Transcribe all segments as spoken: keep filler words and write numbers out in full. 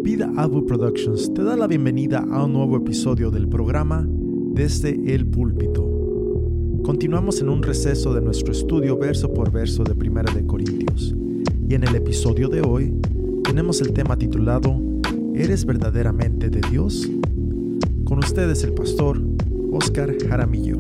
Rapid Avo Productions te da la bienvenida a un nuevo episodio del programa Desde el Púlpito. Continuamos en un receso de nuestro estudio verso por verso de Primera de Corintios, y en el episodio de hoy tenemos el tema titulado ¿Eres verdaderamente de Dios? Con ustedes el pastor Oscar Jaramillo.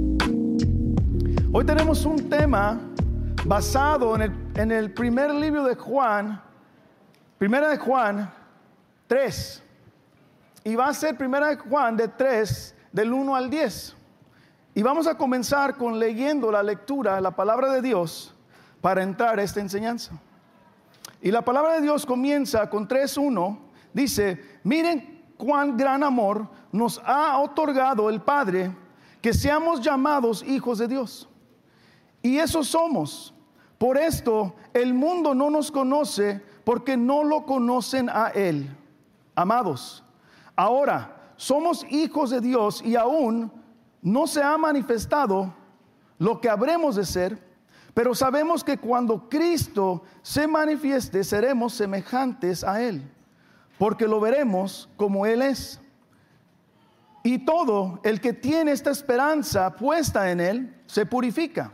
Hoy tenemos un tema basado en el, en el primer libro de Juan, Primera de Juan tres, y va a ser Primera de Juan de tres, del uno al diez. Y vamos a comenzar con leyendo la lectura, la palabra de Dios, para entrar a esta enseñanza. Y la palabra de Dios comienza con tres uno, dice: miren cuán gran amor nos ha otorgado el Padre, que seamos llamados hijos de Dios. Y eso somos. Por esto el mundo no nos conoce, porque no lo conocen a Él. Amados, ahora somos hijos de Dios y aún no se ha manifestado lo que habremos de ser, pero sabemos que cuando Cristo se manifieste seremos semejantes a Él, porque lo veremos como Él es. Y todo el que tiene esta esperanza puesta en Él se purifica,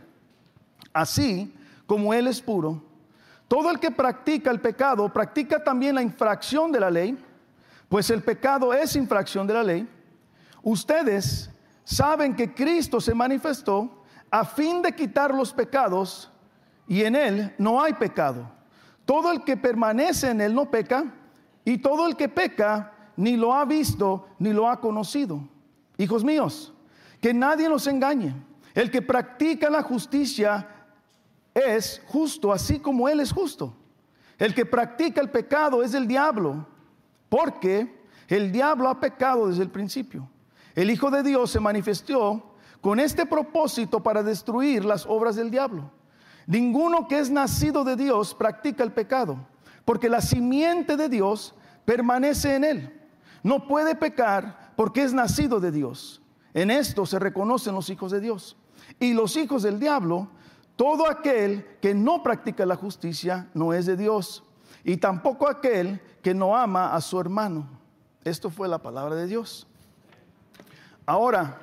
así como Él es puro. Todo el que practica el pecado practica también la infracción de la ley, pues el pecado es infracción de la ley. Ustedes saben que Cristo se manifestó a fin de quitar los pecados, y en Él no hay pecado. Todo el que permanece en Él no peca, y todo el que peca ni lo ha visto ni lo ha conocido. Hijos míos, que nadie nos engañe. El que practica la justicia es justo, así como Él es justo. El que practica el pecado es del diablo, porque el diablo ha pecado desde el principio. El Hijo de Dios se manifestó con este propósito para destruir las obras del diablo. Ninguno que es nacido de Dios practica el pecado, porque la simiente de Dios permanece en él. No puede pecar porque es nacido de Dios. En esto se reconocen los hijos de Dios. Y los hijos del diablo: todo aquel que no practica la justicia no es de Dios, y tampoco aquel que no ama a su hermano. Esto fue la palabra de Dios. Ahora,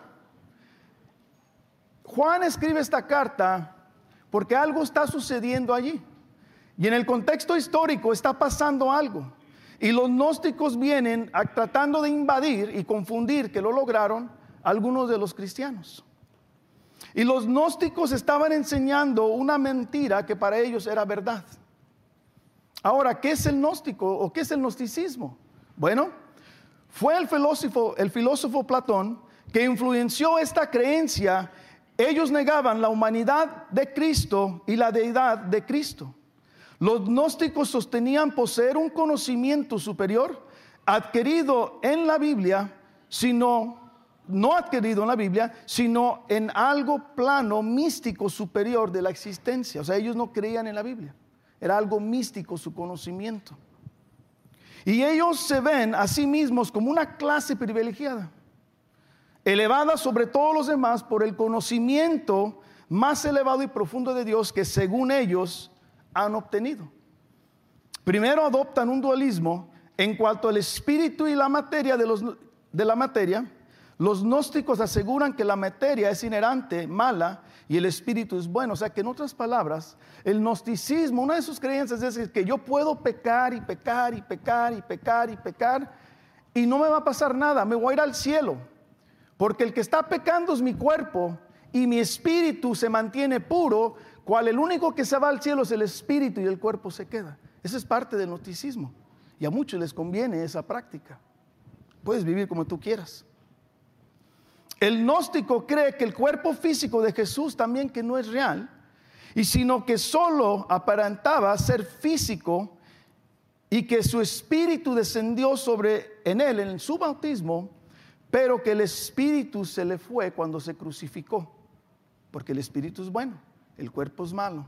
Juan escribe esta carta porque algo está sucediendo allí. Y en el contexto histórico está pasando algo. Y los gnósticos vienen a, tratando de invadir y confundir, que lo lograron, algunos de los cristianos. Y los gnósticos estaban enseñando una mentira que para ellos era verdad. Ahora, ¿qué es el gnóstico o qué es el gnosticismo? Bueno, fue el filósofo, el filósofo Platón que influenció esta creencia. Ellos negaban la humanidad de Cristo y la deidad de Cristo. Los gnósticos sostenían poseer un conocimiento superior adquirido en la Biblia, sino no adquirido en la Biblia, sino en algo plano, místico, superior de la existencia. O sea, ellos no creían en la Biblia. Era algo místico su conocimiento. Y ellos se ven a sí mismos como una clase privilegiada, elevada sobre todos los demás por el conocimiento más elevado y profundo de Dios que según ellos han obtenido. Primero adoptan un dualismo en cuanto al espíritu y la materia de, los, de la materia. Los gnósticos aseguran que la materia es inherente, mala, y el espíritu es bueno. O sea que en otras palabras, el gnosticismo, una de sus creencias es que yo puedo pecar y pecar y pecar y pecar y pecar y no me va a pasar nada, me voy a ir al cielo. Porque el que está pecando es mi cuerpo y mi espíritu se mantiene puro, cual el único que se va al cielo es el espíritu y el cuerpo se queda. Esa es parte del gnosticismo y a muchos les conviene esa práctica. Puedes vivir como tú quieras. El gnóstico cree que el cuerpo físico de Jesús también que no es real, y sino que solo aparentaba ser físico, y que su espíritu descendió sobre en él en su bautismo, pero que el espíritu se le fue cuando se crucificó, porque el espíritu es bueno, el cuerpo es malo.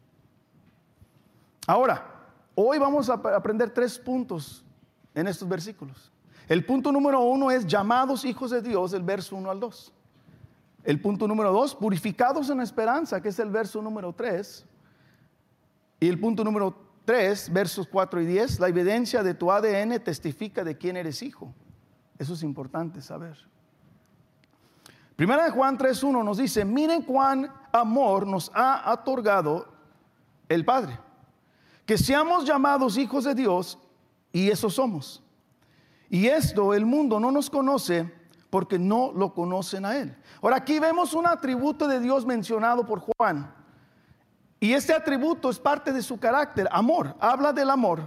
Ahora, hoy vamos a aprender tres puntos en estos versículos. El punto número uno es llamados hijos de Dios, el verso uno al dos. El punto número dos, purificados en esperanza, que es el verso número tres. Y el punto número tres, versos cuatro y diez, la evidencia de tu A D N testifica de quién eres hijo. Eso es importante saber. Primera de Juan tres uno nos dice, miren cuán amor nos ha otorgado el Padre, que seamos llamados hijos de Dios, y eso somos. Y esto el mundo no nos conoce porque no lo conocen a Él. Ahora aquí vemos un atributo de Dios mencionado por Juan. Y este atributo es parte de su carácter, amor, habla del amor.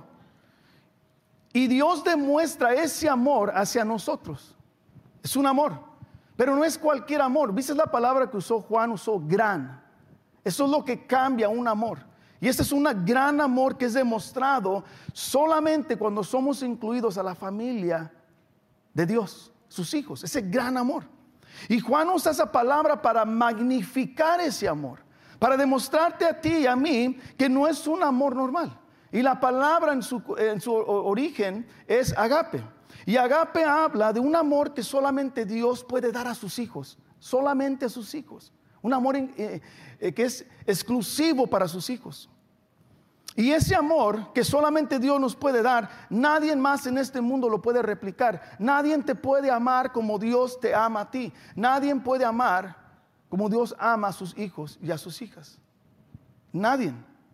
Y Dios demuestra ese amor hacia nosotros. Es un amor, pero no es cualquier amor. ¿Viste la palabra que usó Juan? Usó gran. Eso es lo que cambia un amor. Y este es un gran amor que es demostrado solamente cuando somos incluidos a la familia de Dios, sus hijos, ese gran amor. Y Juan usa esa palabra para magnificar ese amor, para demostrarte a ti y a mí que no es un amor normal. Y la palabra en su, en su origen es agape. Y agape habla de un amor que solamente Dios puede dar a sus hijos, solamente a sus hijos. Un amor eh, eh, que es exclusivo para sus hijos. Y ese amor que solamente Dios nos puede dar, nadie más en este mundo lo puede replicar. Nadie te puede amar como Dios te ama a ti. Nadie puede amar como Dios ama a sus hijos y a sus hijas. Nadie.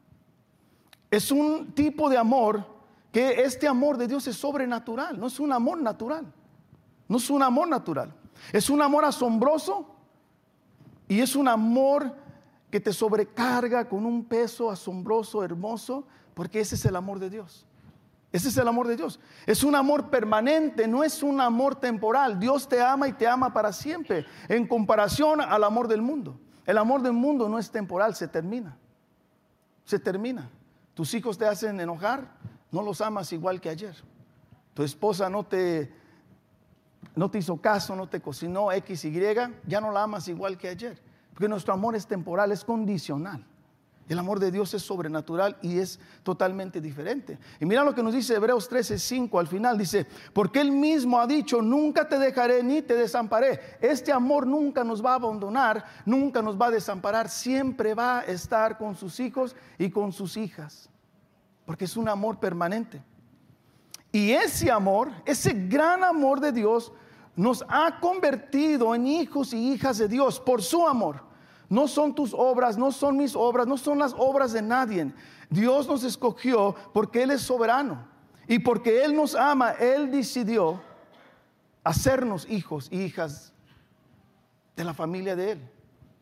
Es un tipo de amor que este amor de Dios es sobrenatural. No es un amor natural. No es un amor natural. Es un amor asombroso. Y es un amor que te sobrecarga con un peso asombroso, hermoso, porque ese es el amor de Dios. Ese es el amor de Dios. Es un amor permanente, no es un amor temporal. Dios te ama y te ama para siempre, en comparación al amor del mundo. El amor del mundo no es temporal, se termina. Se termina. Tus hijos te hacen enojar, no los amas igual que ayer. Tu esposa no te, no te hizo caso, no te cocinó X, Y, ya no la amas igual que ayer. Porque nuestro amor es temporal, es condicional. El amor de Dios es sobrenatural y es totalmente diferente. Y mira lo que nos dice Hebreos trece cinco al final. Dice, porque Él mismo ha dicho, nunca te dejaré ni te desamparé. Este amor nunca nos va a abandonar, nunca nos va a desamparar. Siempre va a estar con sus hijos y con sus hijas. Porque es un amor permanente. Y ese amor, ese gran amor de Dios, nos ha convertido en hijos y hijas de Dios por su amor. No son tus obras, no son mis obras, no son las obras de nadie. Dios nos escogió porque Él es soberano. Y porque Él nos ama, Él decidió hacernos hijos y hijas de la familia de Él.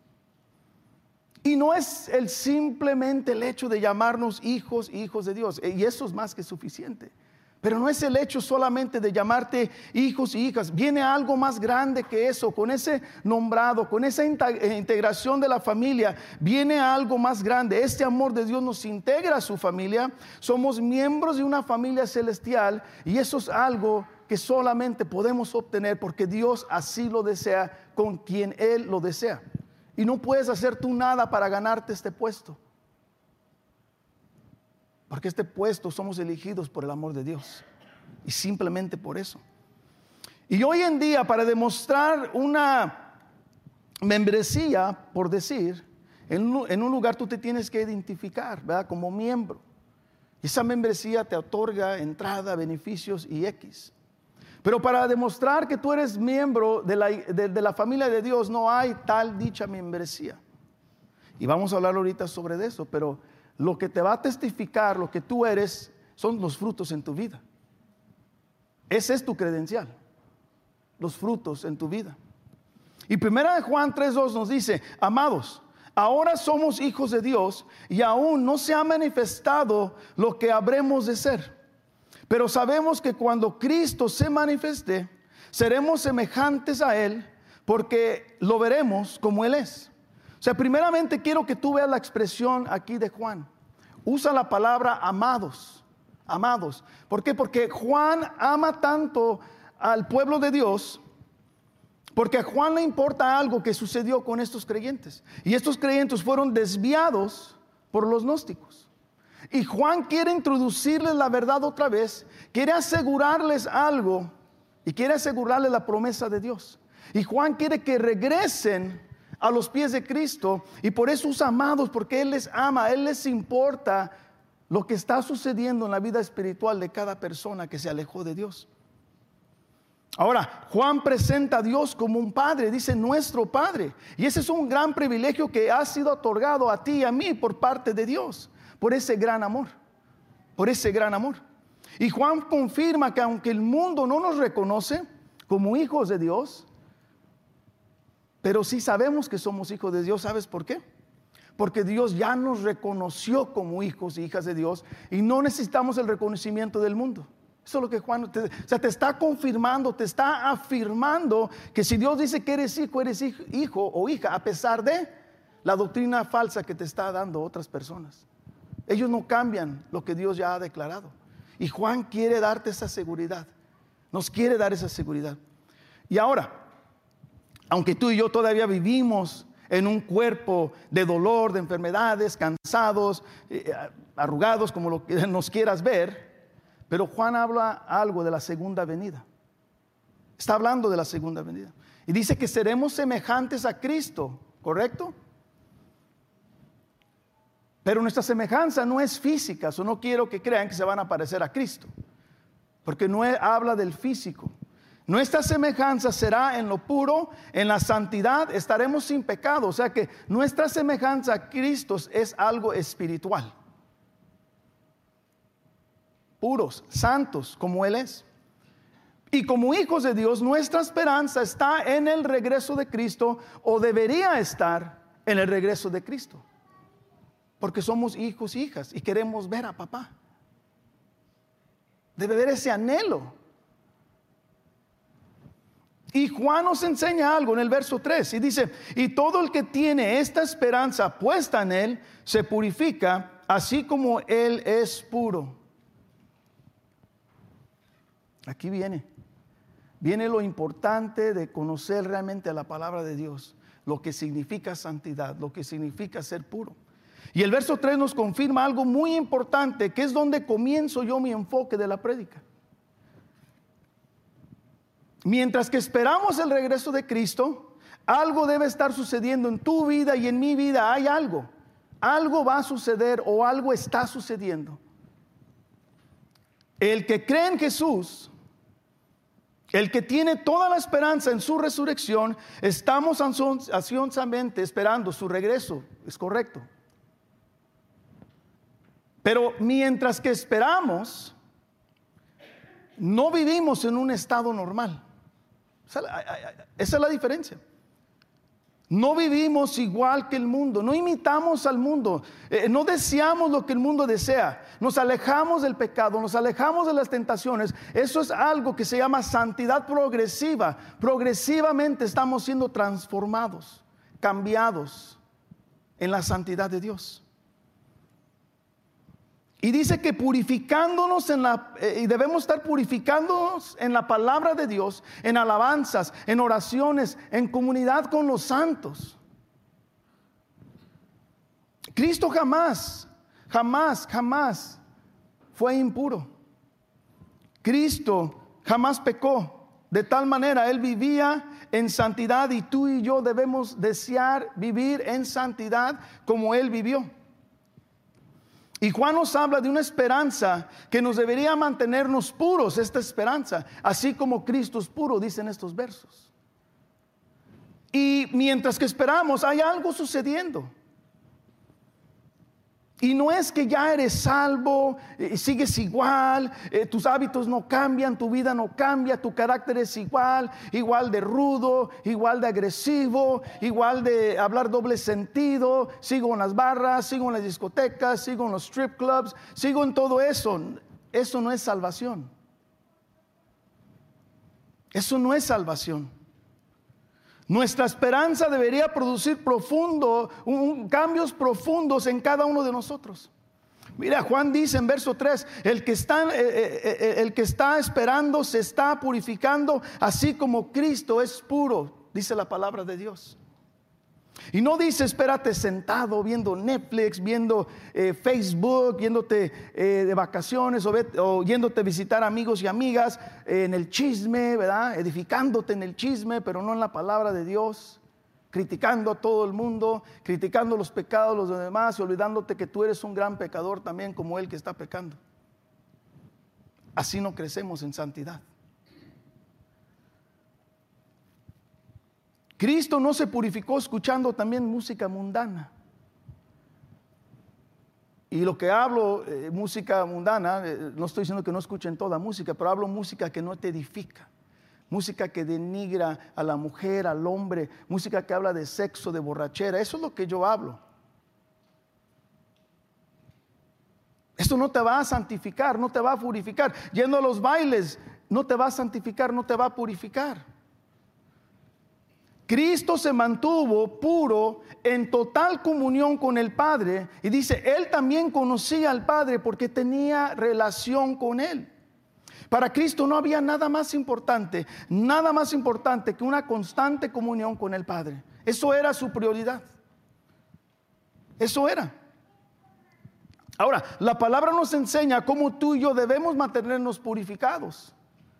Y no es el simplemente el hecho de llamarnos hijos y hijos de Dios. Y eso es más que suficiente. Pero no es el hecho solamente de llamarte hijos y hijas. Viene algo más grande que eso. Con ese nombrado, con esa integración de la familia, viene algo más grande. Este amor de Dios nos integra a su familia. Somos miembros de una familia celestial. Y eso es algo que solamente podemos obtener porque Dios así lo desea con quien Él lo desea. Y no puedes hacer tú nada para ganarte este puesto. Porque este puesto somos elegidos por el amor de Dios. Y simplemente por eso. Y hoy en día, para demostrar una membresía, por decir, en un, en un lugar tú te tienes que identificar, ¿verdad? Como miembro. Y esa membresía te otorga entrada, beneficios y X. Pero para demostrar que tú eres miembro de la, de, de la familia de Dios, no hay tal dicha membresía. Y vamos a hablar ahorita sobre eso, pero lo que te va a testificar lo que tú eres son los frutos en tu vida. Ese es tu credencial, los frutos en tu vida. Y primera de Juan tres dos nos dice, amados, ahora somos hijos de Dios y aún no se ha manifestado lo que habremos de ser. Pero sabemos que cuando Cristo se manifieste, seremos semejantes a Él porque lo veremos como Él es. O sea, primeramente quiero que tú veas la expresión aquí de Juan. Usa la palabra amados, amados. ¿Por qué? Porque Juan ama tanto al pueblo de Dios, porque a Juan le importa algo que sucedió con estos creyentes. Y estos creyentes fueron desviados por los gnósticos. Y Juan quiere introducirles la verdad otra vez, quiere asegurarles algo y quiere asegurarles la promesa de Dios. Y Juan quiere que regresen a los pies de Cristo, y por eso usa amados, porque Él les ama, a Él les importa lo que está sucediendo en la vida espiritual de cada persona que se alejó de Dios. Ahora, Juan presenta a Dios como un padre, dice nuestro Padre. Y ese es un gran privilegio que ha sido otorgado a ti y a mí por parte de Dios, por ese gran amor, por ese gran amor. Y Juan confirma que aunque el mundo no nos reconoce como hijos de Dios, pero sí sabemos que somos hijos de Dios. ¿Sabes por qué? Porque Dios ya nos reconoció como hijos y hijas de Dios y no necesitamos el reconocimiento del mundo. Eso es lo que Juan te, o sea, te está confirmando, te está afirmando que si Dios dice que eres hijo, eres hijo o hija, a pesar de la doctrina falsa que te está dando otras personas. Ellos no cambian lo que Dios ya ha declarado. Y Juan quiere darte esa seguridad. Nos quiere dar esa seguridad. Y ahora, aunque tú y yo todavía vivimos en un cuerpo de dolor, de enfermedades, cansados, eh, arrugados, como lo que nos quieras ver, pero Juan habla algo de la segunda venida. Está hablando de la segunda venida. Y dice que seremos semejantes a Cristo, ¿correcto? Pero nuestra semejanza no es física. Eso no quiero que crean que se van a parecer a Cristo, porque no es, habla del físico. Nuestra semejanza será en lo puro, en la santidad, estaremos sin pecado. O sea que nuestra semejanza a Cristo es algo espiritual. Puros, santos, como Él es. Y como hijos de Dios, nuestra esperanza está en el regreso de Cristo, o debería estar en el regreso de Cristo. Porque somos hijos e hijas y queremos ver a papá. Debe haber ese anhelo. Y Juan nos enseña algo en el verso tres y dice: y todo el que tiene esta esperanza puesta en Él se purifica, así como Él es puro. Aquí viene, viene lo importante de conocer realmente la palabra de Dios, lo que significa santidad, lo que significa ser puro. Y el verso tres nos confirma algo muy importante, que es donde comienzo yo mi enfoque de la prédica. Mientras que esperamos el regreso de Cristo, algo debe estar sucediendo en tu vida y en mi vida. Hay algo, algo va a suceder o algo está sucediendo. El que cree en Jesús, el que tiene toda la esperanza en su resurrección, estamos ansiosamente esperando su regreso. Es correcto. Pero mientras que esperamos, no vivimos en un estado normal. Esa es la diferencia. No vivimos igual que el mundo, no imitamos al mundo, eh, no deseamos lo que el mundo desea, nos alejamos del pecado, nos alejamos de las tentaciones. Eso es algo que se llama santidad progresiva. Progresivamente estamos siendo transformados, cambiados en la santidad de Dios. Y dice que purificándonos en la, eh, y debemos estar purificándonos en la palabra de Dios, en alabanzas, en oraciones, en comunidad con los santos. Cristo jamás, jamás, jamás fue impuro. Cristo jamás pecó. De tal manera, Él vivía en santidad y tú y yo debemos desear vivir en santidad como Él vivió. Y Juan nos habla de una esperanza que nos debería mantenernos puros, esta esperanza, así como Cristo es puro, dicen estos versos. Y mientras que esperamos, hay algo sucediendo. Y no es que ya eres salvo, eh, sigues igual, eh, tus hábitos no cambian, tu vida no cambia, tu carácter es igual, igual de rudo, igual de agresivo, igual de hablar doble sentido, sigo en las barras, sigo en las discotecas, sigo en los strip clubs, sigo en todo eso. Eso no es salvación. Eso no es salvación. Nuestra esperanza debería producir profundo, un, cambios profundos en cada uno de nosotros. Mira, Juan dice en verso tres, el que está, eh, eh, el que está esperando se está purificando, así como Cristo es puro, dice la palabra de Dios. Y no dice espérate sentado viendo Netflix, viendo eh, Facebook, yéndote eh, de vacaciones o, ve, o yéndote a visitar amigos y amigas eh, en el chisme, ¿verdad? Edificándote en el chisme, pero no en la palabra de Dios. criticando a todo el mundo, criticando los pecados de los demás y olvidándote que tú eres un gran pecador también como él que está pecando. Así no crecemos en santidad. Cristo no se purificó escuchando también música mundana. Y lo que hablo, eh, música mundana, eh, no estoy diciendo que no escuchen toda música, pero hablo música que no te edifica. Música que denigra a la mujer, al hombre, música que habla de sexo, de borrachera. Eso es lo que yo hablo. Esto no te va a santificar, no te va a purificar. Yendo a los bailes, no te va a santificar, no te va a purificar. Cristo se mantuvo puro en total comunión con el Padre. Y dice, Él también conocía al Padre porque tenía relación con Él. Para Cristo no había nada más importante, nada más importante que una constante comunión con el Padre. Eso era su prioridad. Eso era. Ahora, la palabra nos enseña cómo tú y yo debemos mantenernos purificados.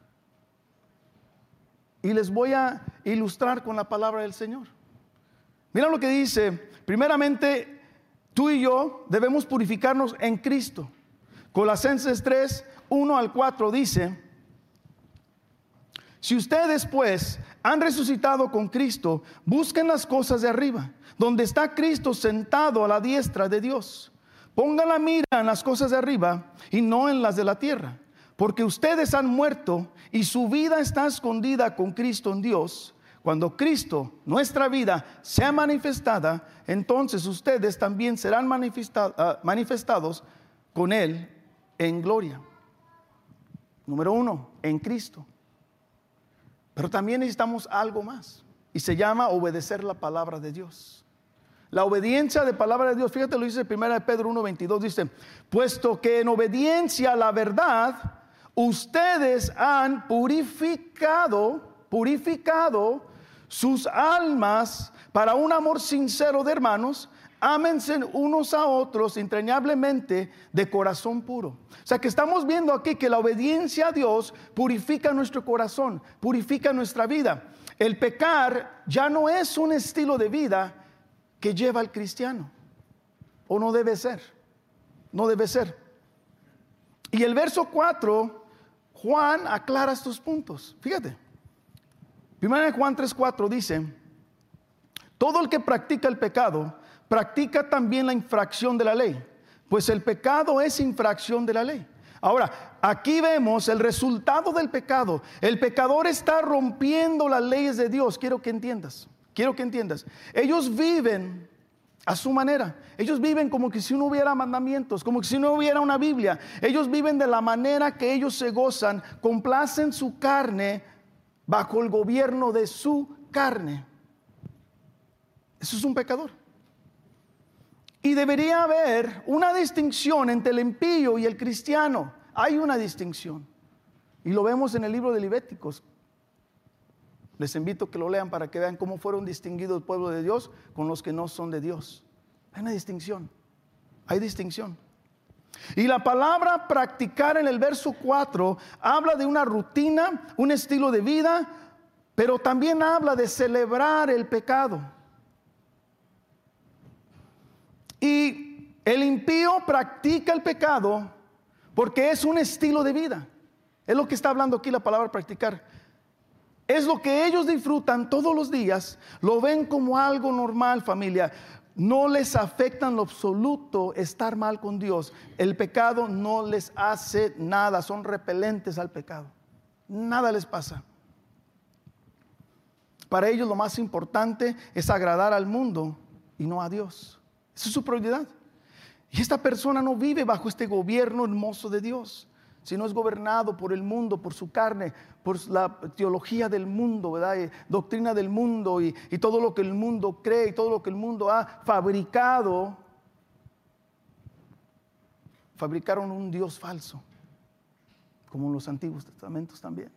Y les voy a ilustrar con la palabra del Señor. Mira lo que dice. Primeramente, tú y yo debemos purificarnos en Cristo. Colosenses tres, uno al cuatro dice: si ustedes pues han resucitado con Cristo, busquen las cosas de arriba, donde está Cristo sentado a la diestra de Dios. Pongan la mira en las cosas de arriba y no en las de la tierra. Porque ustedes han muerto y su vida está escondida con Cristo en Dios. Cuando Cristo, nuestra vida, sea manifestada, entonces ustedes también serán manifesta- uh, manifestados con Él en gloria. Número uno, en Cristo. Pero también necesitamos algo más. Y se llama obedecer la palabra de Dios. La obediencia de palabra de Dios, fíjate, lo dice primera de Pedro uno veintidós, dice: puesto que en obediencia a la verdad ustedes han purificado, purificado sus almas para un amor sincero de hermanos, ámense unos a otros entrañablemente de corazón puro. O sea que estamos viendo aquí que la obediencia a Dios purifica nuestro corazón, purifica nuestra vida. El pecar ya no es un estilo de vida que lleva al cristiano, o no debe ser, no debe ser. Y el verso cuatro, Juan aclara estos puntos. Fíjate, primero de Juan tres cuatro dice: todo el que practica el pecado practica también la infracción de la ley, pues el pecado es infracción de la ley. Ahora, aquí vemos el resultado del pecado. El pecador está rompiendo las leyes de Dios. Quiero que entiendas, quiero que entiendas. Ellos viven a su manera. Ellos viven como que si no hubiera mandamientos, como que si no hubiera una Biblia. Ellos viven de la manera que ellos se gozan, complacen su carne bajo el gobierno de su carne. Eso es un pecador. Y debería haber una distinción entre el impío y el cristiano. Hay una distinción. Y lo vemos en el libro de Levíticos. Les invito a que lo lean para que vean cómo fueron distinguidos el pueblo de Dios con los que no son de Dios. Hay una distinción. Hay distinción. Y la palabra practicar en el verso cuatro habla de una rutina, un estilo de vida, pero también habla de celebrar el pecado. Y el impío practica el pecado porque es un estilo de vida. Es lo que está hablando aquí la palabra practicar. Es lo que ellos disfrutan todos los días. Lo ven como algo normal, familia. No les afecta en lo absoluto estar mal con Dios. El pecado no les hace nada. Son repelentes al pecado. Nada les pasa. Para ellos lo más importante es agradar al mundo y no a Dios. Esa es su prioridad. Y esta persona no vive bajo este gobierno hermoso de Dios, sino es gobernado por el mundo, por su carne, por la teología del mundo, ¿verdad? Y doctrina del mundo y, y todo lo que el mundo cree y todo lo que el mundo ha fabricado. Fabricaron un Dios falso, como en los Antiguos Testamentos también.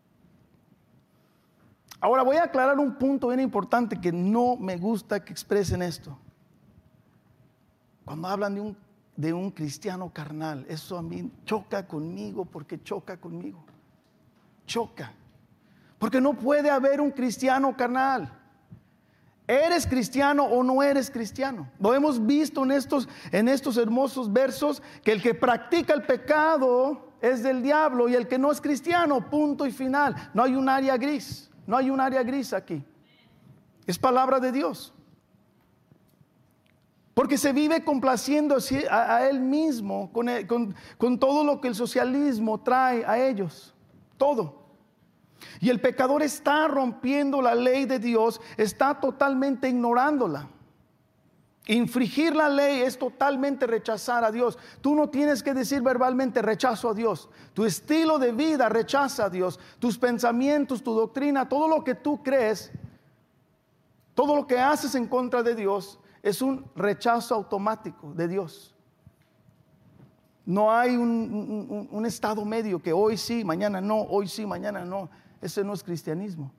Ahora voy a aclarar un punto bien importante que no me gusta que expresen esto. Cuando hablan de un, de un cristiano carnal, eso a mí choca conmigo porque choca conmigo. Choca. Porque no puede haber un cristiano carnal. ¿Eres cristiano o no eres cristiano? Lo hemos visto en estos, en estos hermosos versos, que el que practica el pecado es del diablo y el que no es cristiano, punto y final. No hay un área gris, no hay un área gris aquí. Es palabra de Dios. Porque se vive complaciendo a, a él mismo con, el, con, con todo lo que el socialismo trae a ellos, todo. Y el pecador está rompiendo la ley de Dios, está totalmente ignorándola. Infringir la ley es totalmente rechazar a Dios. Tú no tienes que decir verbalmente rechazo a Dios. Tu estilo de vida rechaza a Dios. Tus pensamientos, tu doctrina, todo lo que tú crees, todo lo que haces en contra de Dios es un rechazo automático de Dios. No hay un, un, un estado medio que hoy sí, mañana no, hoy sí, mañana no. Ese no es cristianismo.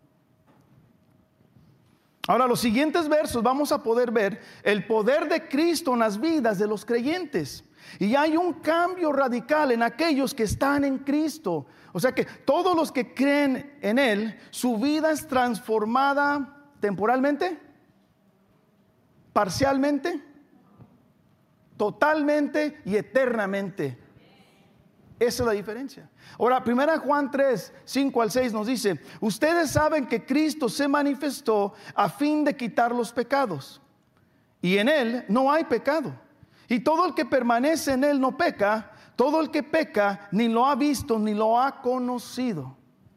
Ahora, los siguientes versos vamos a poder ver el poder de Cristo en las vidas de los creyentes. Y hay un cambio radical en aquellos que están en Cristo. O sea que todos los que creen en Él, su vida es transformada temporalmente, parcialmente, totalmente y eternamente. Esa es la diferencia. Ahora, primera Juan tres, cinco al seis nos dice: ustedes saben que Cristo se manifestó a fin de quitar los pecados, y en Él no hay pecado. Y todo el que permanece en Él no peca. Todo el que peca ni lo ha visto ni lo ha conocido.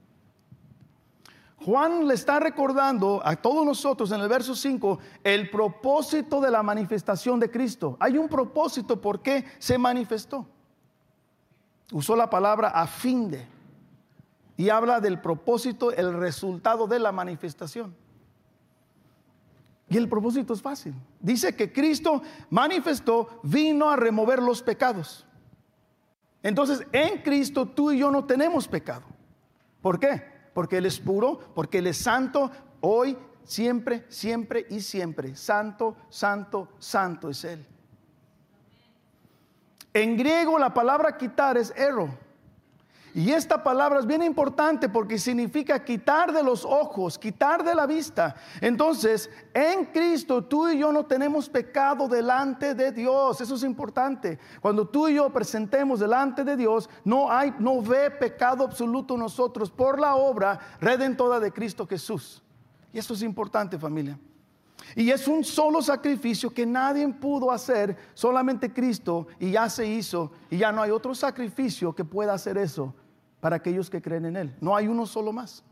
Juan le está recordando a todos nosotros en el verso cinco el propósito de la manifestación de Cristo. Hay un propósito por qué se manifestó. Usó la palabra a fin de, y habla del propósito, el resultado de la manifestación. Y el propósito es fácil. Dice que Cristo manifestó, vino a remover los pecados. Entonces, en Cristo tú y yo no tenemos pecado. ¿Por qué? Porque Él es puro, porque Él es santo, hoy, siempre, siempre y siempre. Santo, santo, santo es Él. En griego la palabra quitar es ero. Y esta palabra es bien importante porque significa quitar de los ojos, quitar de la vista. Entonces, en Cristo tú y yo no tenemos pecado delante de Dios. Eso es importante. Cuando tú y yo presentemos delante de Dios, no hay, no ve pecado absoluto en nosotros por la obra redentora de Cristo Jesús. Y eso es importante, familia. Y es un solo sacrificio que nadie pudo hacer, solamente Cristo, y ya se hizo, y ya no hay otro sacrificio que pueda hacer eso para aquellos que creen en Él. No hay uno solo más.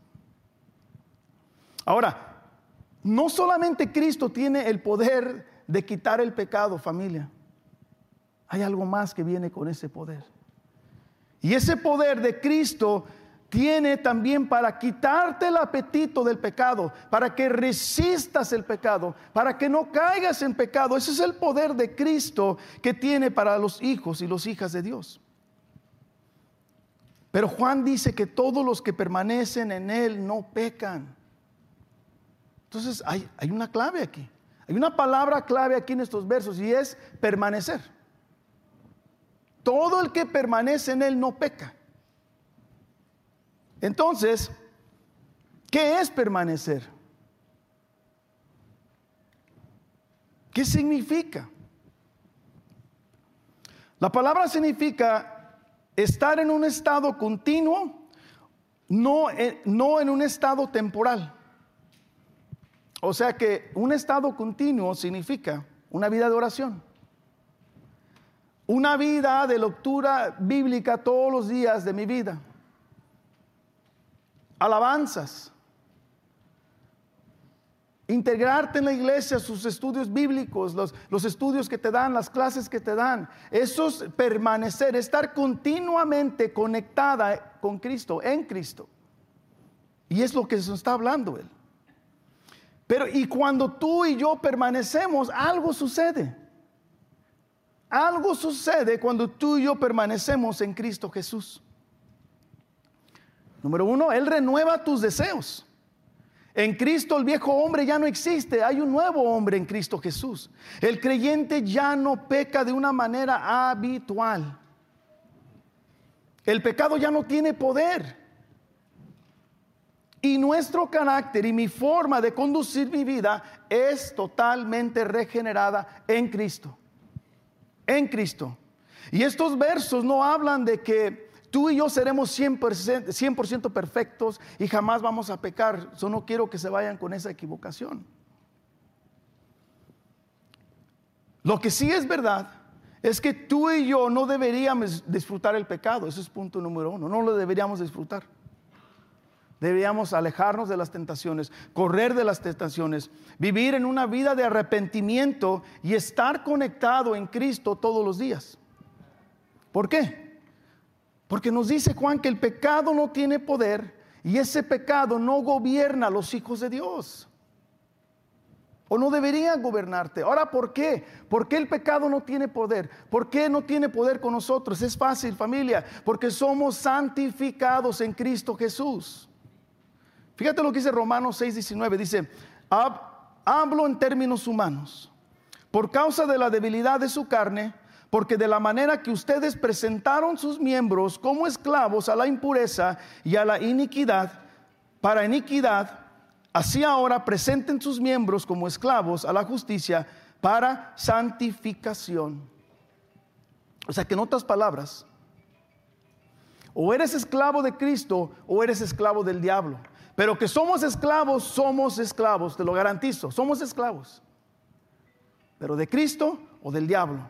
Ahora, no solamente Cristo tiene el poder de quitar el pecado, familia. Hay algo más que viene con ese poder. Y ese poder de Cristo tiene también para quitarte el apetito del pecado, para que resistas el pecado, para que no caigas en pecado. Ese es el poder de Cristo que tiene para los hijos y las hijas de Dios. Pero Juan dice que todos los que permanecen en Él no pecan. Entonces hay, hay una clave aquí. Hay una palabra clave aquí en estos versos y es permanecer. Todo el que permanece en Él no peca. Entonces, ¿qué es permanecer? ¿Qué significa? La palabra significa estar en un estado continuo, no en, no en un estado temporal. O sea que un estado continuo significa una vida de oración, una vida de lectura bíblica todos los días de mi vida, alabanzas, integrarte en la iglesia, sus estudios bíblicos, los, los estudios que te dan, las clases que te dan. Eso es permanecer, estar continuamente conectada con Cristo, en Cristo. Y es lo que se está hablando Él. Pero y cuando tú y yo permanecemos, algo sucede. Algo sucede cuando tú y yo permanecemos en Cristo Jesús. Número uno, Él renueva tus deseos. En Cristo el viejo hombre ya no existe, hay un nuevo hombre en Cristo Jesús. El creyente ya no peca de una manera habitual. El pecado ya no tiene poder. Y nuestro carácter y mi forma de conducir mi vida es totalmente regenerada en Cristo. En Cristo. Y estos versos no hablan de que tú y yo seremos cien por ciento perfectos y jamás vamos a pecar. Yo no quiero que se vayan con esa equivocación. Lo que sí es verdad es que tú y yo no deberíamos disfrutar el pecado. Ese es punto número uno. No lo deberíamos disfrutar. Deberíamos alejarnos de las tentaciones, correr de las tentaciones, vivir en una vida de arrepentimiento y estar conectado en Cristo todos los días. ¿Por qué? Porque nos dice Juan que el pecado no tiene poder y ese pecado no gobierna a los hijos de Dios. O no debería gobernarte. Ahora, ¿por qué? ¿Por qué el pecado no tiene poder? ¿Por qué no tiene poder con nosotros? Es fácil, familia, porque somos santificados en Cristo Jesús. Fíjate lo que dice Romanos seis diecinueve, dice, hablo en términos humanos, por causa de la debilidad de su carne, porque de la manera que ustedes presentaron sus miembros como esclavos a la impureza y a la iniquidad, para iniquidad, así ahora presenten sus miembros como esclavos a la justicia para santificación. O sea que en otras palabras, o eres esclavo de Cristo o eres esclavo del diablo. Pero que somos esclavos, somos esclavos, te lo garantizo, somos esclavos. Pero de Cristo o del diablo.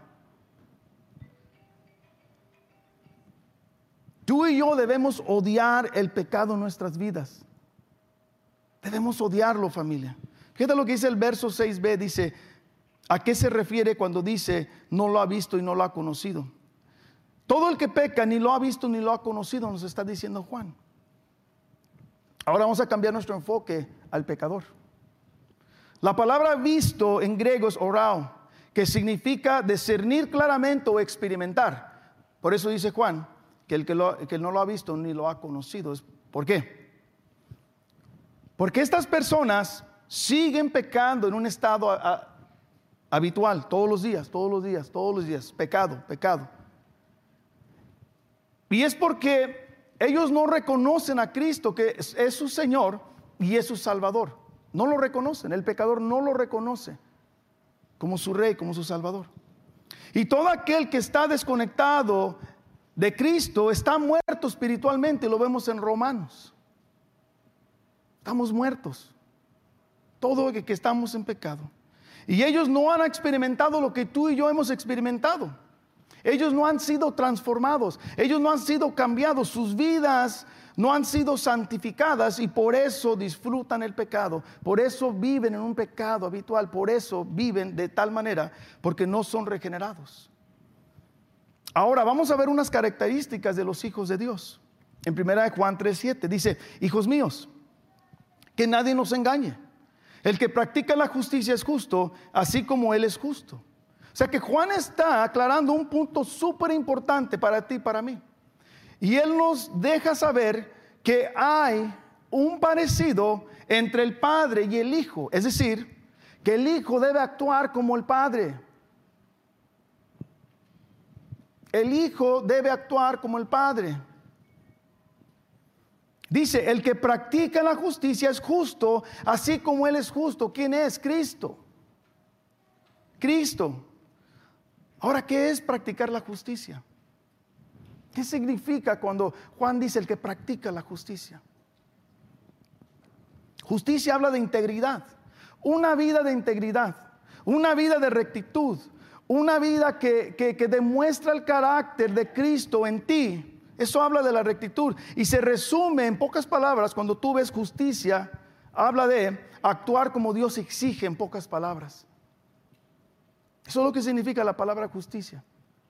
Tú y yo debemos odiar el pecado en nuestras vidas. Debemos odiarlo, familia. Fíjate lo que dice el verso seis b, dice, ¿a qué se refiere cuando dice no lo ha visto y no lo ha conocido? Todo el que peca ni lo ha visto ni lo ha conocido, nos está diciendo Juan. Ahora vamos a cambiar nuestro enfoque al pecador. La palabra visto en griego es orao, que significa discernir claramente o experimentar. Por eso dice Juan que el que, lo, que no lo ha visto ni lo ha conocido. ¿Por qué? Porque estas personas siguen pecando en un estado a, a, habitual, todos los días, todos los días, todos los días, pecado, pecado. Y es porque ellos no reconocen a Cristo que es, es su Señor y es su Salvador. No lo reconocen, el pecador no lo reconoce como su Rey, como su Salvador. Y todo aquel que está desconectado de Cristo está muerto espiritualmente, lo vemos en Romanos. Estamos muertos, todo que, que estamos en pecado. Y ellos no han experimentado lo que tú y yo hemos experimentado. Ellos no han sido transformados, ellos no han sido cambiados, sus vidas no han sido santificadas y por eso disfrutan el pecado, por eso viven en un pecado habitual, por eso viven de tal manera, porque no son regenerados. Ahora vamos a ver unas características de los hijos de Dios. En primera de Juan tres siete dice, hijos míos, que nadie nos engañe. El que practica la justicia es justo, así como Él es justo. O sea que Juan está aclarando un punto súper importante para ti y para mí. Y él nos deja saber que hay un parecido entre el Padre y el Hijo. Es decir, que el Hijo debe actuar como el Padre. El Hijo debe actuar como el Padre. Dice, el que practica la justicia es justo, así como Él es justo. ¿Quién es? Cristo. Cristo. Ahora, ¿qué es practicar la justicia? ¿Qué significa cuando Juan dice el que practica la justicia? Justicia habla de integridad, una vida de integridad, una vida de rectitud, una vida que, que, que demuestra el carácter de Cristo en ti. Eso habla de la rectitud y se resume en pocas palabras. Cuando tú ves justicia, habla de actuar como Dios exige en pocas palabras. Eso es lo que significa la palabra justicia.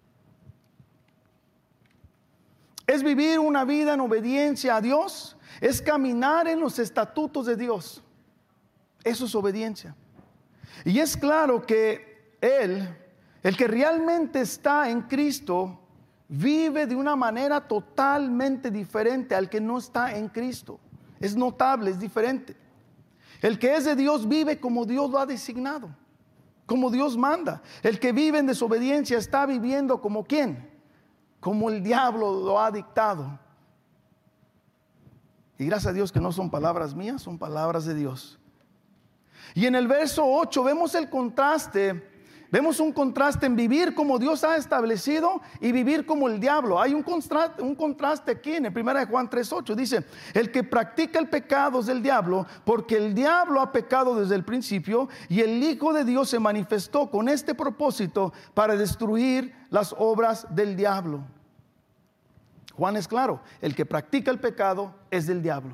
Es vivir una vida en obediencia a Dios, es caminar en los estatutos de Dios. Eso es obediencia. Y es claro que Él, el que realmente está en Cristo, vive de una manera totalmente diferente al que no está en Cristo. Es notable, es diferente. El que es de Dios vive como Dios lo ha designado, como Dios manda. El que vive en desobediencia está viviendo como ¿quién? Como el diablo lo ha dictado. Y gracias a Dios que no son palabras mías, son palabras de Dios. Y en el verso ocho vemos el contraste. Vemos un contraste en vivir como Dios ha establecido y vivir como el diablo. Hay un contraste, un contraste aquí en el primero de Juan tres ocho. Dice, el que practica el pecado es del diablo, porque el diablo ha pecado desde el principio, y el Hijo de Dios se manifestó con este propósito para destruir las obras del diablo. Juan es claro, el que practica el pecado es del diablo.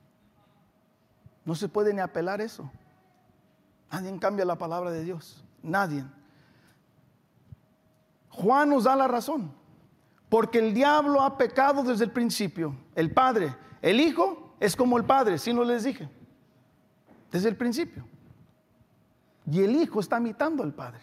No se puede ni apelar eso. Nadie cambia la palabra de Dios. Nadie. Juan nos da la razón, porque el diablo ha pecado desde el principio. El Padre, el Hijo es como el Padre, si no les dije, desde el principio. Y el Hijo está imitando al Padre.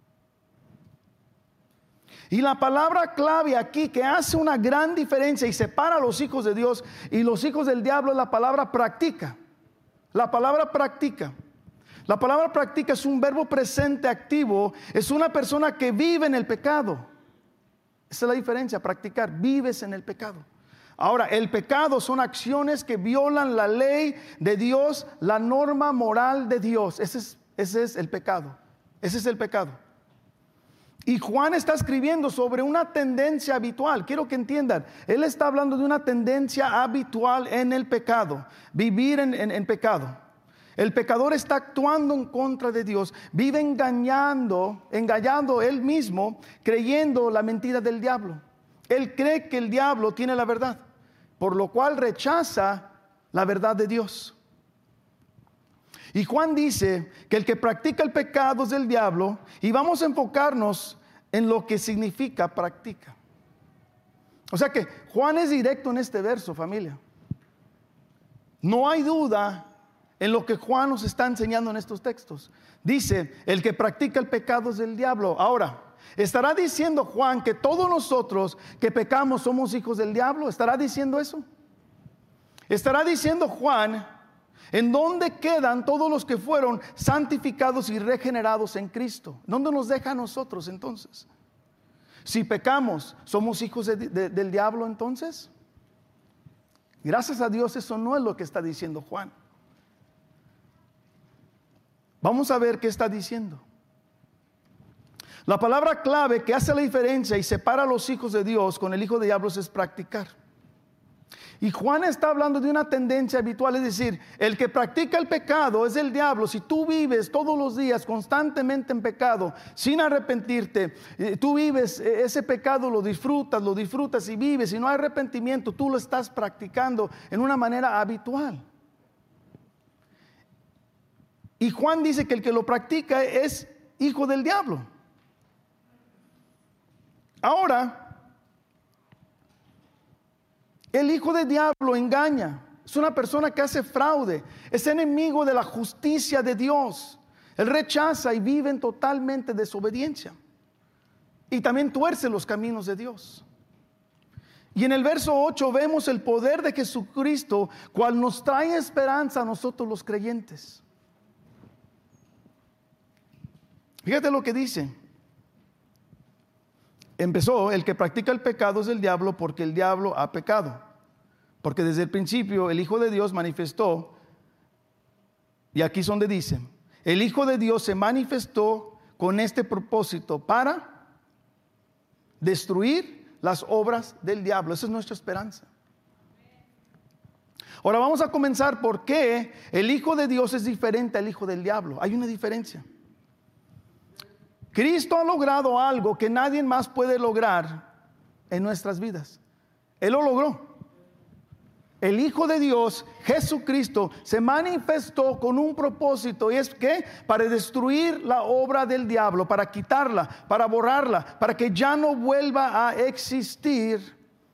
Y la palabra clave aquí que hace una gran diferencia y separa a los hijos de Dios y los hijos del diablo es la palabra practica. La palabra practica. La palabra practica es un verbo presente activo, es una persona que vive en el pecado. Esa es la diferencia, practicar, vives en el pecado. Ahora, el pecado son acciones que violan la ley de Dios, la norma moral de Dios. Ese es, ese es el pecado, ese es el pecado. Y Juan está escribiendo sobre una tendencia habitual, quiero que entiendan, él está hablando de una tendencia habitual en el pecado, vivir en, en, en pecado. El pecador está actuando en contra de Dios, vive engañando, engañando él mismo, creyendo la mentira del diablo. Él cree que el diablo tiene la verdad, por lo cual rechaza la verdad de Dios. Y Juan dice que el que practica el pecado es del diablo, y vamos a enfocarnos en lo que significa practica. O sea que Juan es directo en este verso, familia. No hay duda en lo que Juan nos está enseñando en estos textos. Dice, el que practica el pecado es del diablo. Ahora, ¿estará diciendo Juan que todos nosotros que pecamos somos hijos del diablo? ¿Estará diciendo eso? ¿Estará diciendo Juan, en dónde quedan todos los que fueron santificados y regenerados en Cristo? ¿Dónde nos deja a nosotros entonces? Si pecamos, ¿somos hijos de, de, del diablo entonces? Gracias a Dios eso no es lo que está diciendo Juan. Vamos a ver qué está diciendo. La palabra clave que hace la diferencia y separa a los hijos de Dios con el hijo de diablos es practicar. Y Juan está hablando de una tendencia habitual, es decir, el que practica el pecado es el diablo. Si tú vives todos los días constantemente en pecado, sin arrepentirte, tú vives ese pecado, lo disfrutas, lo disfrutas y vives, y no hay arrepentimiento, tú lo estás practicando en una manera habitual. Y Juan dice que el que lo practica es hijo del diablo. Ahora, el hijo del diablo engaña. Es una persona que hace fraude. Es enemigo de la justicia de Dios. Él rechaza y vive en totalmente desobediencia. Y también tuerce los caminos de Dios. Y en el verso ocho vemos el poder de Jesucristo, cual nos trae esperanza a nosotros los creyentes. Fíjate lo que dice. Empezó, el que practica el pecado es del diablo, porque el diablo ha pecado. Porque desde el principio el Hijo de Dios manifestó, y aquí es donde dice, el Hijo de Dios se manifestó con este propósito para destruir las obras del diablo. Esa es nuestra esperanza. Ahora vamos a comenzar por qué el Hijo de Dios es diferente al hijo del diablo. Hay una diferencia. Cristo ha logrado algo que nadie más puede lograr en nuestras vidas. Él lo logró. El Hijo de Dios, Jesucristo, se manifestó con un propósito, y es que para destruir la obra del diablo, para quitarla, para borrarla, para que ya no vuelva a existir.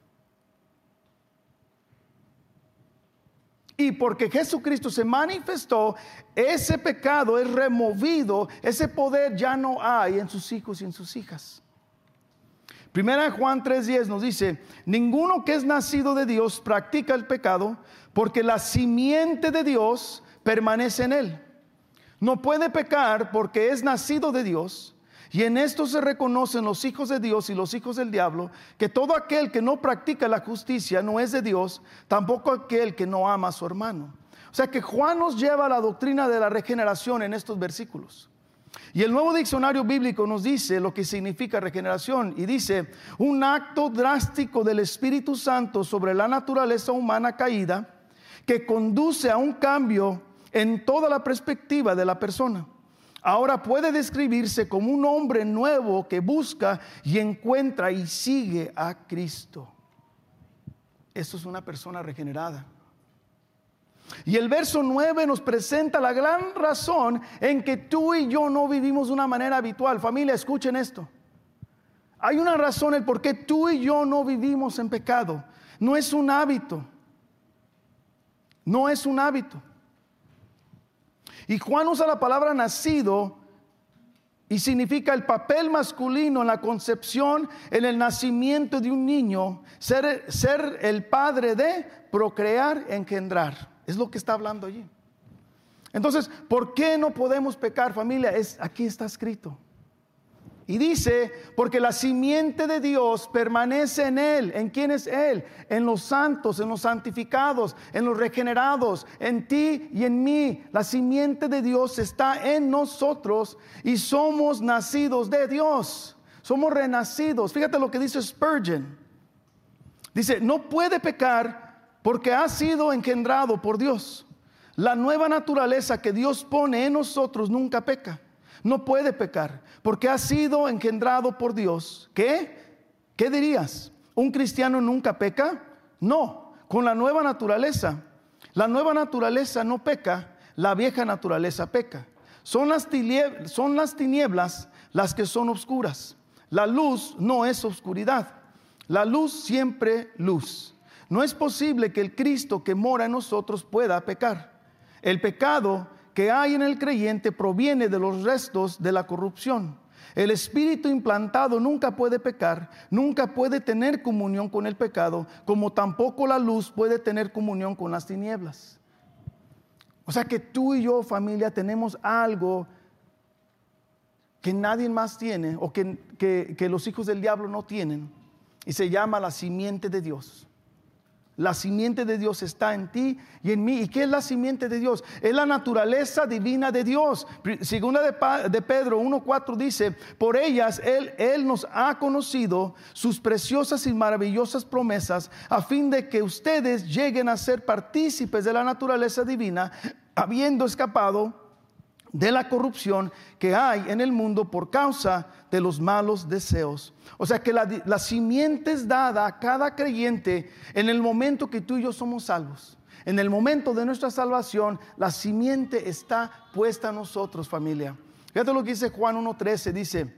Y porque Jesucristo se manifestó, ese pecado es removido, ese poder ya no hay en sus hijos y en sus hijas. Primera de Juan tres diez nos dice, ninguno que es nacido de Dios practica el pecado, porque la simiente de Dios permanece en él. No puede pecar porque es nacido de Dios, Y en esto se reconocen los hijos de Dios y los hijos del diablo, que todo aquel que no practica la justicia no es de Dios, tampoco aquel que no ama a su hermano. O sea que Juan nos lleva a la doctrina de la regeneración en estos versículos. Y el Nuevo Diccionario Bíblico nos dice lo que significa regeneración. Y dice, un acto drástico del Espíritu Santo sobre la naturaleza humana caída, que conduce a un cambio en toda la perspectiva de la persona. Ahora puede describirse como un hombre nuevo que busca y encuentra y sigue a Cristo. Eso es una persona regenerada. Y el verso nueve nos presenta la gran razón en que tú y yo no vivimos de una manera habitual. Familia, escuchen esto. Hay una razón el por qué tú y yo no vivimos en pecado. No es un hábito. No es un hábito. Y Juan usa la palabra nacido y significa el papel masculino en la concepción, en el nacimiento de un niño, ser, ser el padre de procrear, engendrar. Es lo que está hablando allí. Entonces, ¿por qué no podemos pecar, familia? Es, aquí está escrito. Y dice, porque la simiente de Dios permanece en Él. ¿En quién es Él? En los santos, en los santificados, en los regenerados, en ti y en mí. La simiente de Dios está en nosotros y somos nacidos de Dios. Somos renacidos. Fíjate lo que dice Spurgeon. Dice, no puede pecar porque ha sido engendrado por Dios. La nueva naturaleza que Dios pone en nosotros nunca peca. No puede pecar porque ha sido engendrado por Dios. ¿Qué? ¿Qué dirías? ¿Un cristiano nunca peca? No, con la nueva naturaleza. La nueva naturaleza no peca, la vieja naturaleza peca. Son las tinieblas, son las tinieblas las que son oscuras. La luz no es oscuridad. La luz siempre luz. No es posible que el Cristo que mora en nosotros pueda pecar. El pecado que hay en el creyente proviene de los restos de la corrupción. El espíritu implantado nunca puede pecar, nunca puede tener comunión con el pecado, como tampoco la luz puede tener comunión con las tinieblas. O sea que tú y yo, familia, tenemos algo que nadie más tiene, o que, que, que los hijos del diablo no tienen, y se llama la simiente de Dios. La simiente de Dios está en ti y en mí. ¿Y qué es la simiente de Dios? Es la naturaleza divina de Dios. Segunda de, de Pedro uno cuatro dice, por ellas él, él nos ha conocido sus preciosas y maravillosas promesas, a fin de que ustedes lleguen a ser partícipes de la naturaleza divina, habiendo escapado de la corrupción que hay en el mundo por causa de los malos deseos. O sea que la, la simiente es dada a cada creyente en el momento que tú y yo somos salvos. En el momento de nuestra salvación, la simiente está puesta a nosotros, familia. Fíjate lo que dice Juan uno trece, dice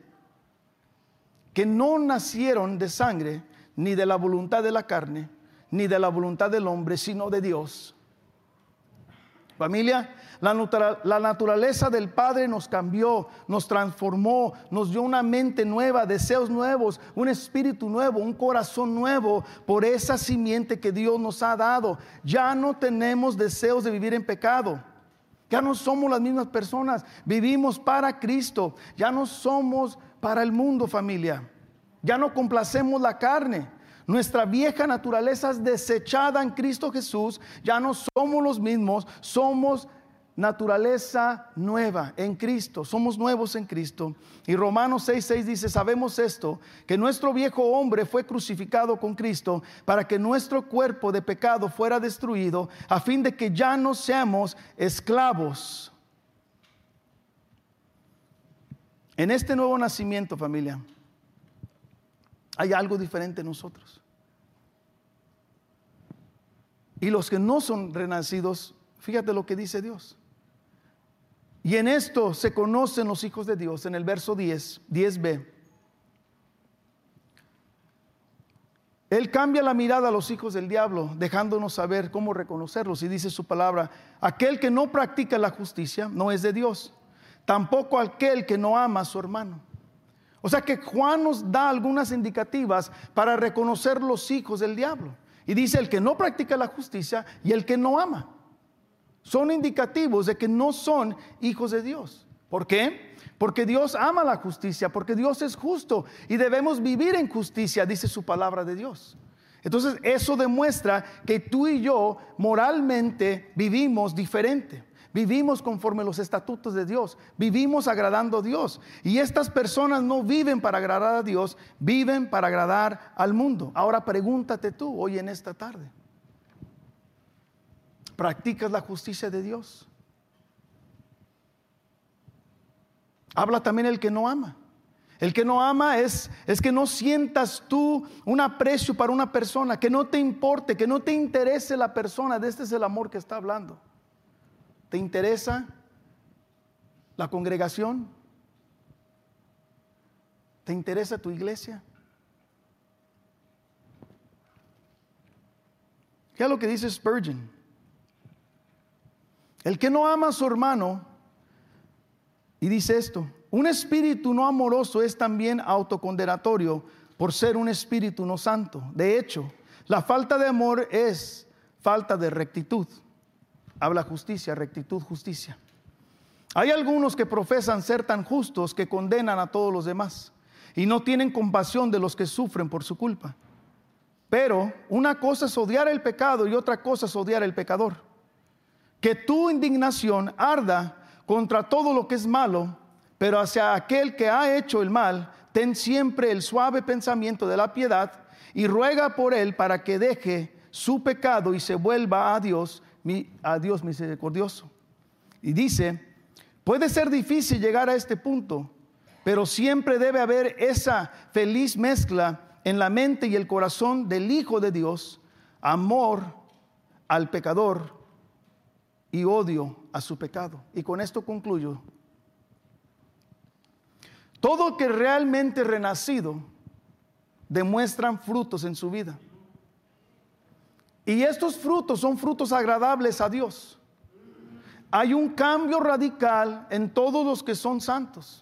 que no nacieron de sangre, ni de la voluntad de la carne, ni de la voluntad del hombre, sino de Dios. Familia, la, natura, la naturaleza del Padre nos cambió, nos transformó, nos dio una mente nueva, deseos nuevos, un espíritu nuevo, un corazón nuevo por esa simiente que Dios nos ha dado. Ya no tenemos deseos de vivir en pecado. Ya no somos las mismas personas, vivimos para Cristo. Ya no somos para el mundo, familia. Ya no complacemos la carne. Nuestra vieja naturaleza es desechada en Cristo Jesús. Ya no somos los mismos, somos naturaleza nueva en Cristo. Somos nuevos en Cristo. Y Romanos seis seis dice, sabemos esto, que nuestro viejo hombre fue crucificado con Cristo para que nuestro cuerpo de pecado fuera destruido, a fin de que ya no seamos esclavos. En este nuevo nacimiento, familia, hay algo diferente en nosotros. Y los que no son renacidos, fíjate lo que dice Dios. Y en esto se conocen los hijos de Dios, en el verso diez, diez b. Él cambia la mirada a los hijos del diablo, dejándonos saber cómo reconocerlos. Y dice su palabra, aquel que no practica la justicia no es de Dios, tampoco aquel que no ama a su hermano. O sea que Juan nos da algunas indicativas para reconocer los hijos del diablo. Y dice el que no practica la justicia y el que no ama. Son indicativos de que no son hijos de Dios. ¿Por qué? Porque Dios ama la justicia, porque Dios es justo y debemos vivir en justicia, dice su palabra de Dios. Entonces eso demuestra que tú y yo moralmente vivimos diferente. Vivimos conforme los estatutos de Dios, vivimos agradando a Dios. Y estas personas no viven para agradar a Dios, viven para agradar al mundo. Ahora pregúntate tú hoy en esta tarde, ¿practicas la justicia de Dios? Habla también el que no ama. El que no ama es, es que no sientas tú un aprecio para una persona, que no te importe, que no te interese la persona. De este es el amor que está hablando. ¿Te interesa la congregación? ¿Te interesa tu iglesia? ¿Qué es lo que dice Spurgeon? El que no ama a su hermano, y dice esto: un espíritu no amoroso es también autocondenatorio por ser un espíritu no santo. De hecho, la falta de amor es falta de rectitud. Habla justicia, rectitud, justicia. Hay algunos que profesan ser tan justos que condenan a todos los demás y no tienen compasión de los que sufren por su culpa. Pero una cosa es odiar el pecado y otra cosa es odiar el pecador. Que tu indignación arda contra todo lo que es malo, pero hacia aquel que ha hecho el mal, ten siempre el suave pensamiento de la piedad y ruega por él para que deje su pecado y se vuelva a Dios, a Dios misericordioso. Y dice, puede ser difícil llegar a este punto, pero siempre debe haber esa feliz mezcla en la mente y el corazón del Hijo de Dios, amor al pecador y odio a su pecado. Y con esto concluyo. Todo que realmente renacido demuestran frutos en su vida. Y estos frutos son frutos agradables a Dios. Hay un cambio radical en todos los que son santos.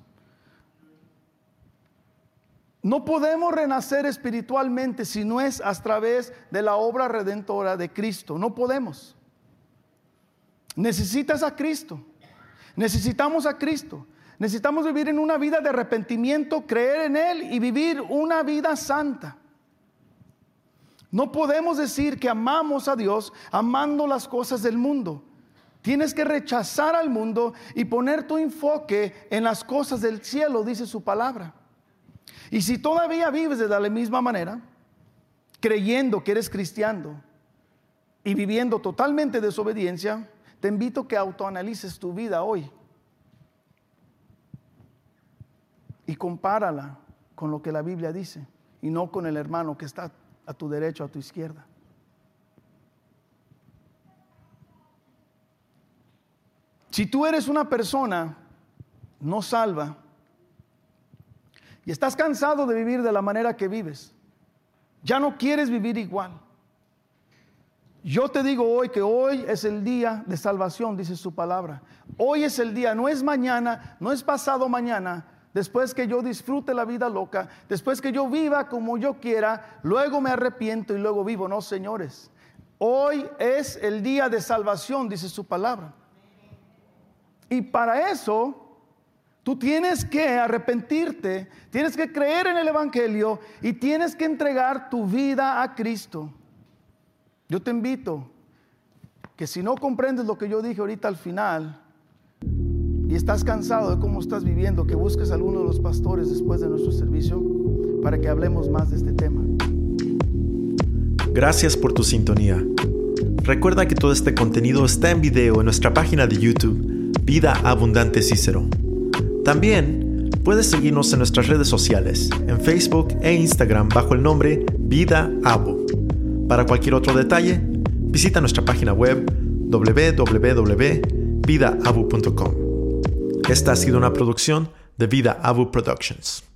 No podemos renacer espiritualmente si no es a través de la obra redentora de Cristo. No podemos. Necesitas a Cristo. Necesitamos a Cristo. Necesitamos vivir en una vida de arrepentimiento, creer en Él y vivir una vida santa. No podemos decir que amamos a Dios amando las cosas del mundo. Tienes que rechazar al mundo y poner tu enfoque en las cosas del cielo, dice su palabra. Y si todavía vives de la misma manera, creyendo que eres cristiano y viviendo totalmente desobediencia, te invito a que autoanalices tu vida hoy y compárala con lo que la Biblia dice y no con el hermano que está a tu derecha o a tu izquierda. Si tú eres una persona no salva y estás cansado de vivir de la manera que vives, ya no quieres vivir igual, yo te digo hoy que hoy es el día de salvación, dice su palabra. Hoy es el día, no es mañana, no es pasado mañana, después que yo disfrute la vida loca, después que yo viva como yo quiera, luego me arrepiento y luego vivo. No, señores, hoy es el día de salvación, dice su palabra. Y para eso tú tienes que arrepentirte, tienes que creer en el Evangelio y tienes que entregar tu vida a Cristo. Yo te invito que si no comprendes lo que yo dije ahorita al final y estás cansado de cómo estás viviendo, que busques a alguno de los pastores después de nuestro servicio para que hablemos más de este tema. Gracias por tu sintonía. Recuerda que todo este contenido está en video en nuestra página de YouTube, Vida Abundante Cícero. También puedes seguirnos en nuestras redes sociales, en Facebook e Instagram bajo el nombre Vida Abu. Para cualquier otro detalle, visita nuestra página web doble u doble u doble u punto vida abu punto com. Esta ha sido una producción de Vida Abu Productions.